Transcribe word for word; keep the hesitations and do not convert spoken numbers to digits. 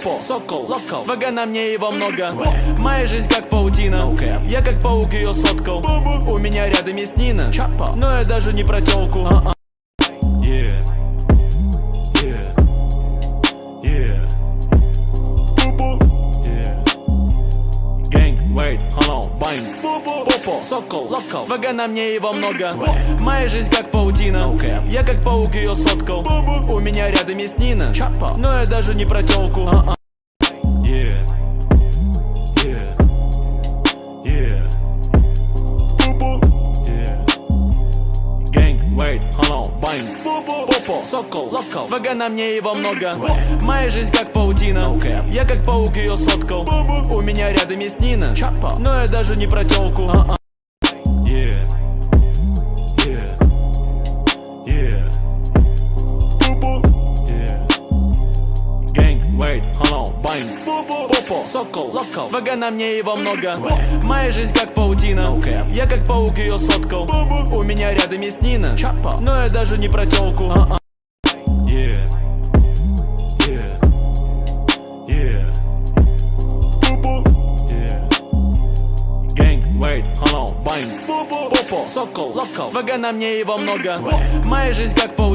Попо, сокол, локал, свага на мне его много. Моя жизнь как паутина, я как паук ее соткал. У меня рядом есть Нина, но я даже не про тёлку. Yeah, yeah, yeah, yeah. Gang, wait, hold on, bang. Попо, сокол, локал, свага на мне его много. Моя жизнь как паутина, я как паук ее соткал. У меня рядом есть Нина, но я даже не про тёлку. Yeah, yeah, yeah, yeah. Gang, wait, hold on, bang. Попо, сокол, локал, свага на мне его много. Моя жизнь как паутина, я как паук ее соткал. У меня рядом есть Нина, но я даже не про тёлку. Yeah, yeah, yeah, yeah. Gang, wait, hold on, bang. Попо, сокол, локал, свага на мне его много. Моя жизнь как паутина, я как паук ее соткал. У меня рядом есть Нина, но я даже не про тёлку. Yeah, yeah, yeah, yeah. Gang, wait, hold on, bang. Попо, сокол, локал, свага на мне его много. Моя жизнь как паутина.